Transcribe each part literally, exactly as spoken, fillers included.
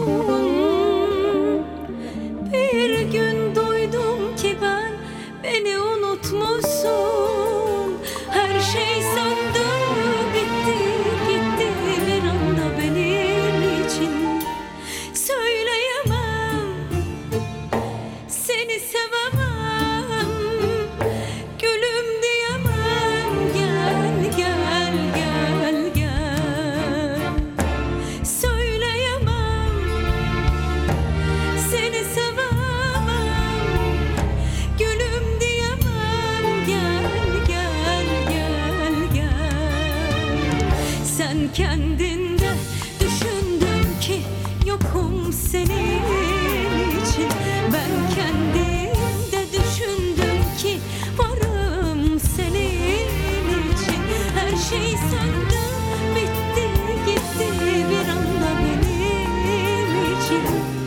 Bir gün duydum ki ben beni unutmuşsun. Her şey söndü, bitti, gitti bir anda benim için. Söyleyemem, seni sevemem, gülüm diyemem. Gel, gel, gel, gel. Söyleyemem, seni sevemem, gülüm diyemem. Gel, gel, gel, gel. Sen kendinde düşündün ki yokum senin için. Ben kendimde düşündüm ki varım senin için. Her şey söndü, bitti, gitti bir anda benim için.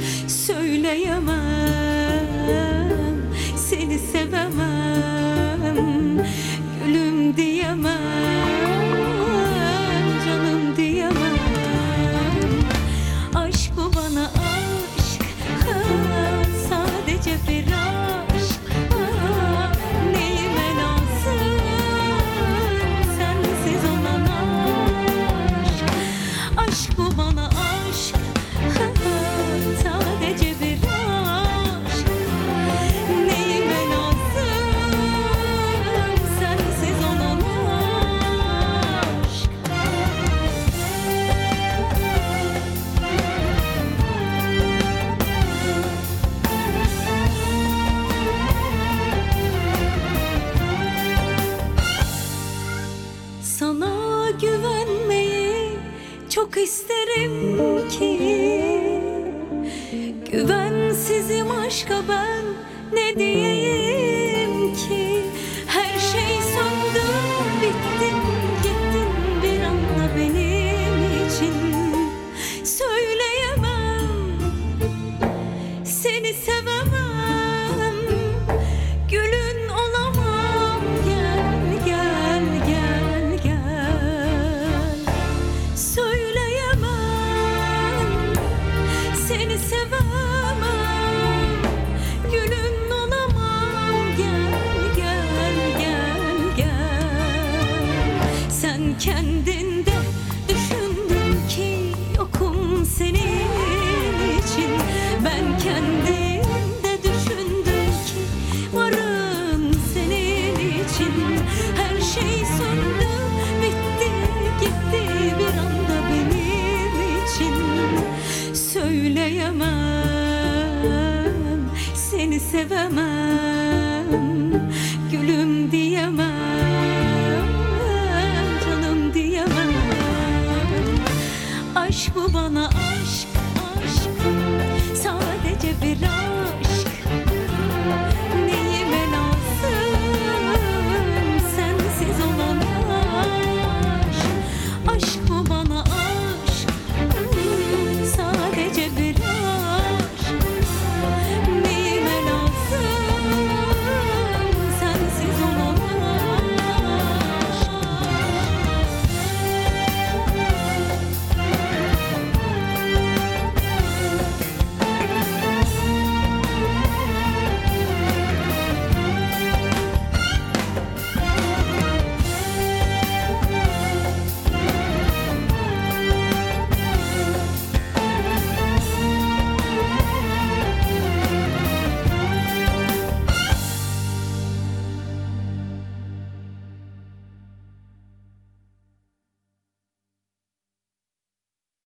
Söyleyemem, seni sevemem, gülüm diyemem, canım diyemem. Aşk bu bana aşk, ha, sadece bir aşk. Ah, neyime lazım sensiz olan aşk. Aşk bu bana aşk, ha, sadece bir aşk. Neyime lazım sensiz olan aşk. Sana güvenmeyi çok isterim ki, güvensizim aşka ben ne diyeyim ki. Her şey söndü, bittin, gittin bir anda benim için. Söyleyemem, seni sevemem, gülün olamam. Gel, gel, gel, gel. Söyleyemem, seni sevemem, gülün olamam. Gel, gel, gel, gel. Sen kendinde düşündün ki yokum senin için. Ben kendimde düşündüm ki varım senin için. Her şey söndü, bitti, gitti bir anda benim için. Söyleyemem, seni sevemem, gülüm diyemem, canım diyemem. Aşk bu bana